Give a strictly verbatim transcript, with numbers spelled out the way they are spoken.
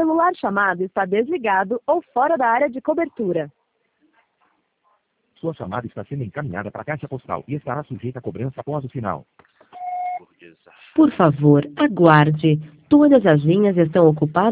celular chamado está desligado ou fora da área de cobertura. Sua chamada está sendo encaminhada para a caixa postal e estará sujeita a cobrança após o sinal. Por favor, aguarde. Todas as linhas estão ocupadas.